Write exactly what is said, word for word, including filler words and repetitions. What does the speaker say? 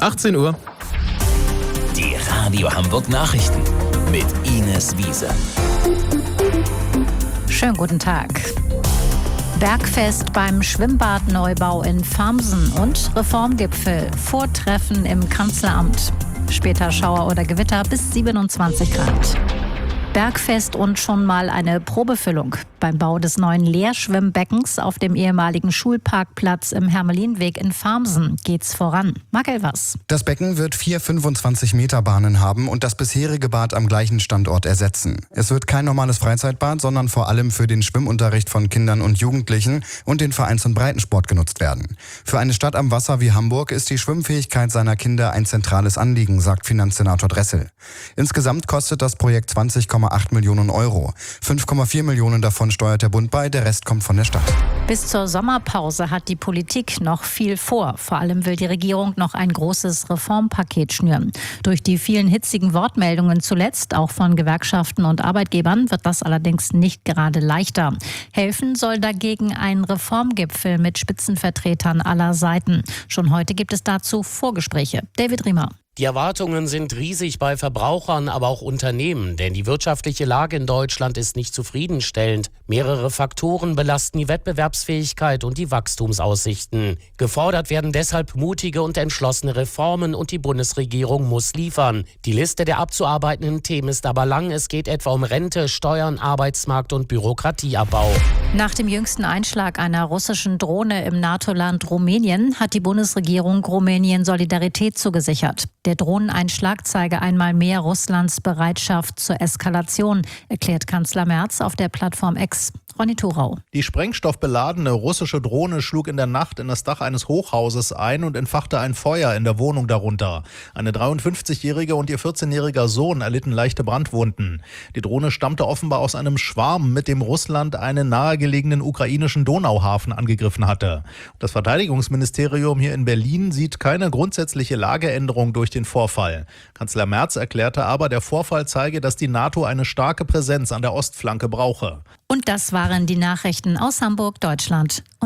achtzehn Uhr. Die Radio Hamburg Nachrichten mit Ines Wiese. Schönen guten Tag. Bergfest beim Schwimmbadneubau in Farmsen und Reformgipfel, Vortreffen im Kanzleramt. Später Schauer oder Gewitter bis siebenundzwanzig Grad. Bergfest und schon mal eine Probefüllung. Beim Bau des neuen Leerschwimmbeckens auf dem ehemaligen Schulparkplatz im Hermelinweg in Farmsen geht's voran. Marc Elvers. Das Becken wird vier fünfundzwanzig Meter Bahnen haben und das bisherige Bad am gleichen Standort ersetzen. Es wird kein normales Freizeitbad, sondern vor allem für den Schwimmunterricht von Kindern und Jugendlichen und den Vereins- und Breitensport genutzt werden. Für eine Stadt am Wasser wie Hamburg ist die Schwimmfähigkeit seiner Kinder ein zentrales Anliegen, sagt Finanzsenator Dressel. Insgesamt kostet das Projekt zwanzig Komma acht Millionen Euro. fünf Komma vier Millionen davon steuert der Bund bei, der Rest kommt von der Stadt. Bis zur Sommerpause hat die Politik noch viel vor. Vor allem will die Regierung noch ein großes Reformpaket schnüren. Durch die vielen hitzigen Wortmeldungen zuletzt, auch von Gewerkschaften und Arbeitgebern, wird das allerdings nicht gerade leichter. Helfen soll dagegen ein Reformgipfel mit Spitzenvertretern aller Seiten. Schon heute gibt es dazu Vorgespräche. David Riemer. Die Erwartungen sind riesig bei Verbrauchern, aber auch Unternehmen, denn die wirtschaftliche Lage in Deutschland ist nicht zufriedenstellend. Mehrere Faktoren belasten die Wettbewerbsfähigkeit und die Wachstumsaussichten. Gefordert werden deshalb mutige und entschlossene Reformen und die Bundesregierung muss liefern. Die Liste der abzuarbeitenden Themen ist aber lang. Es geht etwa um Rente, Steuern, Arbeitsmarkt und Bürokratieabbau. Nach dem jüngsten Einschlag einer russischen Drohne im NATO-Land Rumänien hat die Bundesregierung Rumänien Solidarität zugesichert. Der Drohneneinschlag zeige einmal mehr Russlands Bereitschaft zur Eskalation, erklärt Kanzler Merz auf der Plattform X. Ronny Thorau. Die sprengstoffbeladene russische Drohne schlug in der Nacht in das Dach eines Hochhauses ein und entfachte ein Feuer in der Wohnung darunter. Eine dreiundfünfzigjährige und ihr vierzehnjähriger Sohn erlitten leichte Brandwunden. Die Drohne stammte offenbar aus einem Schwarm, mit dem Russland einen nahegelegenen ukrainischen Donauhafen angegriffen hatte. Das Verteidigungsministerium hier in Berlin sieht keine grundsätzliche Lageänderung durch den Vorfall. Kanzler Merz erklärte aber, der Vorfall zeige, dass die NATO eine starke Präsenz an der Ostflanke brauche. Und das waren die Nachrichten aus Hamburg, Deutschland.